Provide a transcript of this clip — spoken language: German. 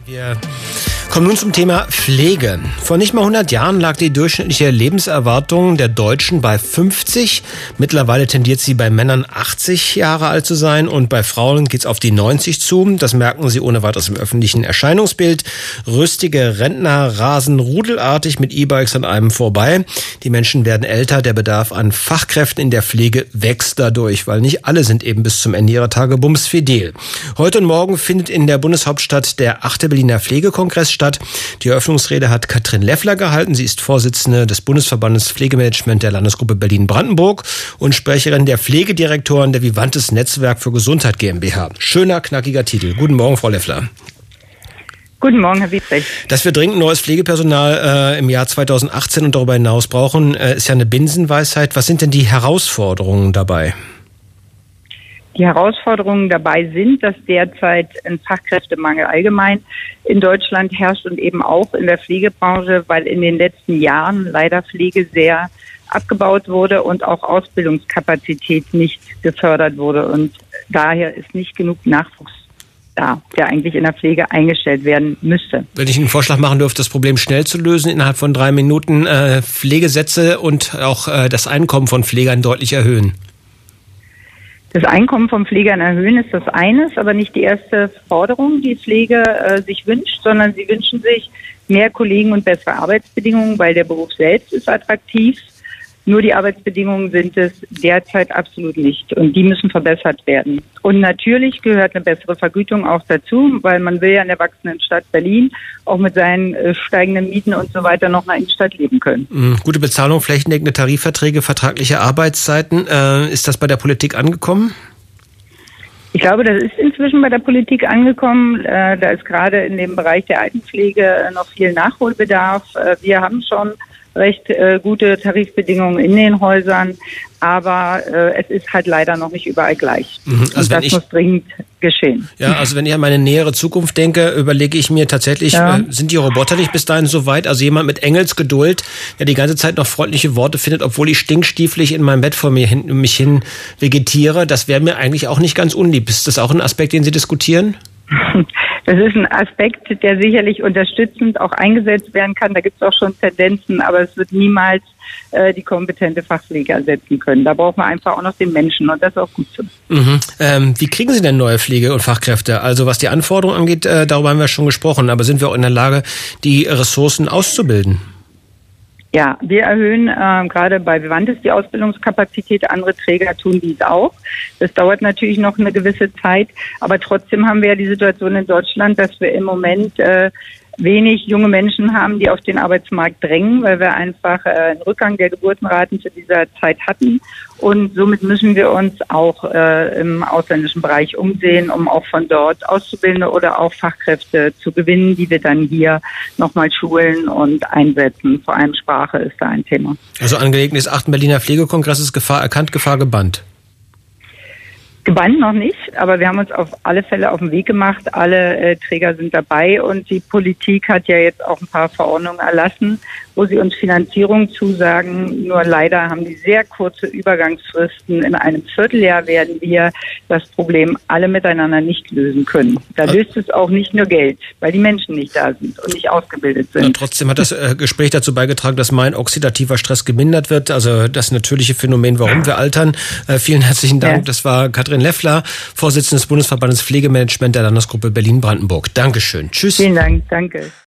Wir kommen nun zum Thema Pflege. Vor nicht mal 100 Jahren lag die durchschnittliche Lebenserwartung der Deutschen bei 50. Mittlerweile tendiert sie bei Männern 80 Jahre alt zu sein und bei Frauen geht's auf die 90 zu. Das merken Sie ohne weiteres im öffentlichen Erscheinungsbild. Rüstige Rentner rasen rudelartig mit E-Bikes an einem vorbei. Die Menschen werden älter, der Bedarf an Fachkräften in der Pflege wächst dadurch, weil nicht alle sind eben bis zum Ende ihrer Tage bumsfidel. Heute und morgen findet in der Bundeshauptstadt der 8. Berliner Pflegekongress statt. Die Eröffnungsrede hat Katrin Leffler gehalten. Sie ist Vorsitzende des Bundesverbandes Pflegemanagement der Landesgruppe Berlin-Brandenburg und Sprecherin der Pflegedirektoren der Vivantes Netzwerk für Gesundheit GmbH. Schöner, knackiger Titel. Guten Morgen, Frau Leffler. Guten Morgen, Herr Wiedrecht. Dass wir dringend neues Pflegepersonal im Jahr 2018 und darüber hinaus brauchen, ist ja eine Binsenweisheit. Was sind denn die Herausforderungen dabei? Die Herausforderungen dabei sind, dass derzeit ein Fachkräftemangel allgemein in Deutschland herrscht und eben auch in der Pflegebranche, weil in den letzten Jahren leider Pflege sehr abgebaut wurde und auch Ausbildungskapazität nicht gefördert wurde. Und daher ist nicht genug Nachwuchs da, der eigentlich in der Pflege eingestellt werden müsste. Wenn ich einen Vorschlag machen dürfte, das Problem schnell zu lösen, innerhalb von 3 Minuten Pflegesätze und auch das Einkommen von Pflegern deutlich erhöhen. Das Einkommen von Pflegern erhöhen ist das eines, aber nicht die erste Forderung, die Pflege sich wünscht, sondern sie wünschen sich mehr Kollegen und bessere Arbeitsbedingungen, weil der Beruf selbst ist attraktiv. Nur die Arbeitsbedingungen sind es derzeit absolut nicht und die müssen verbessert werden. Und natürlich gehört eine bessere Vergütung auch dazu, weil man will ja in der wachsenden Stadt Berlin auch mit seinen steigenden Mieten und so weiter noch in der Innenstadt leben können. Gute Bezahlung, flächendeckende Tarifverträge, vertragliche Arbeitszeiten. Ist das bei der Politik angekommen? Ich glaube, das ist inzwischen bei der Politik angekommen. Da ist gerade in dem Bereich der Altenpflege noch viel Nachholbedarf. Wir haben schon recht gute Tarifbedingungen in den Häusern, aber es ist halt leider noch nicht überall gleich. Also und das muss dringend geschehen. Ja, also wenn ich an meine nähere Zukunft denke, überlege ich mir tatsächlich, sind die Roboter nicht bis dahin so weit? Also jemand mit Engelsgeduld, der die ganze Zeit noch freundliche Worte findet, obwohl ich stinkstiefelig in meinem Bett vor mich hin vegetiere, das wäre mir eigentlich auch nicht ganz unlieb. Ist das auch ein Aspekt, den Sie diskutieren? Das ist ein Aspekt, der sicherlich unterstützend auch eingesetzt werden kann. Da gibt es auch schon Tendenzen, aber es wird niemals die kompetente Fachpflege ersetzen können. Da braucht man einfach auch noch den Menschen und das ist auch gut so. Wie kriegen Sie denn neue Pflege- und Fachkräfte? Also was die Anforderungen angeht, darüber haben wir schon gesprochen, aber sind wir auch in der Lage, die Ressourcen auszubilden? Ja, wir erhöhen gerade bei Vivantes die Ausbildungskapazität. Andere Träger tun dies auch. Das dauert natürlich noch eine gewisse Zeit. Aber trotzdem haben wir ja die Situation in Deutschland, dass wir im Moment wenig junge Menschen haben, die auf den Arbeitsmarkt drängen, weil wir einfach einen Rückgang der Geburtenraten zu dieser Zeit hatten. Und somit müssen wir uns auch im ausländischen Bereich umsehen, um auch von dort Auszubildende oder auch Fachkräfte zu gewinnen, die wir dann hier nochmal schulen und einsetzen. Vor allem Sprache ist da ein Thema. Also angelegt des 8. Berliner Pflegekongresses Gefahr erkannt, Gefahr gebannt. Gebannt noch nicht, aber wir haben uns auf alle Fälle auf den Weg gemacht. Alle Träger sind dabei und die Politik hat ja jetzt auch ein paar Verordnungen erlassen, wo sie uns Finanzierung zusagen. Nur leider haben die sehr kurze Übergangsfristen. In einem Vierteljahr werden wir das Problem alle miteinander nicht lösen können. Da löst es auch nicht nur Geld, weil die Menschen nicht da sind und nicht ausgebildet sind. Und trotzdem hat das Gespräch dazu beigetragen, dass mein oxidativer Stress gemindert wird. Also das natürliche Phänomen, warum wir altern. Vielen herzlichen Dank. Ja. Das war Katrin Leffler, Vorsitzende des Bundesverbandes Pflegemanagement der Landesgruppe Berlin-Brandenburg. Dankeschön. Tschüss. Vielen Dank. Danke.